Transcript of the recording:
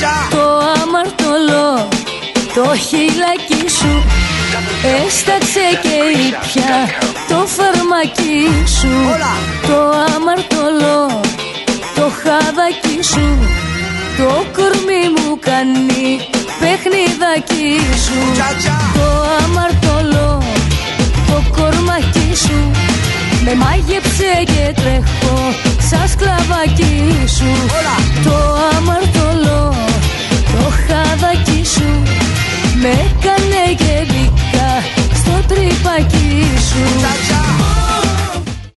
Το αμαρτωλό, το χειλάκι σου έσταξε και ήπια το φαρμακί σου. Το αμαρτωλό, το χαδάκι σου, το κορμί μου κάνει παιχνιδάκι σου. Το αμαρτωλό, το κορμάκι σου με μάγεψε και τρέχω σαν σκλαβάκι σου.